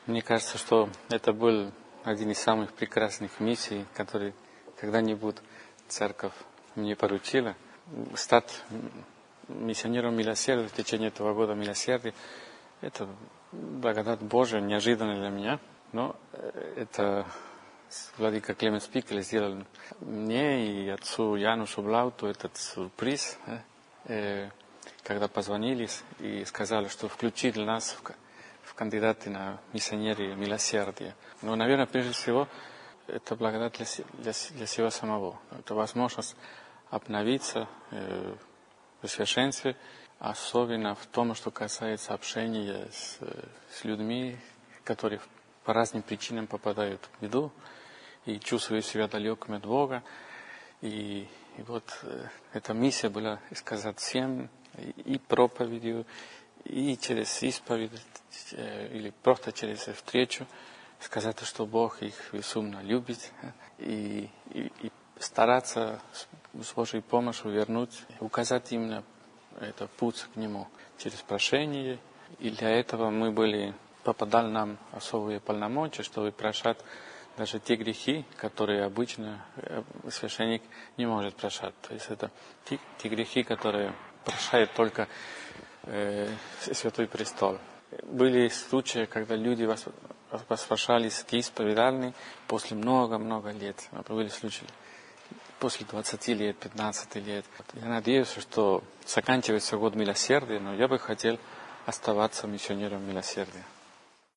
Мне кажется, что это был один из самых прекрасных миссий, которые когда-нибудь церковь мне поручила. Стать миссионером милосердия в течение этого года милосердия — это благодать Божия, неожиданно для меня. Но это владыка Клемент Спикель сделал мне и отцу Янушу Блауту этот сюрприз, когда позвонили и сказали, что включили нас в кандидаты на миссионеры милосердия. Но, наверное, прежде всего, это благодать для себя самого. Это возможность обновиться в совершенстве, особенно в том, что касается общения с людьми, которые по разным причинам попадают в беду и чувствуют себя далекими от Бога. И вот эта миссия была сказать всем и проповедью, и через исповедь, или просто через встречу, сказать, что Бог их безумно любит, и стараться с Божьей помощью вернуть, указать им на этот путь к Нему через прощение. И для этого попадали нам особые полномочия, чтобы прощать даже те грехи, которые обычно священник не может прощать. То есть это те грехи, которые прощает только Святой Престол. Были случаи, когда люди возвращались к исповедальной после много-много лет. Были случаи после 20 лет, 15 лет. Я надеюсь, что заканчивается год милосердия, но я бы хотел оставаться миссионером милосердия.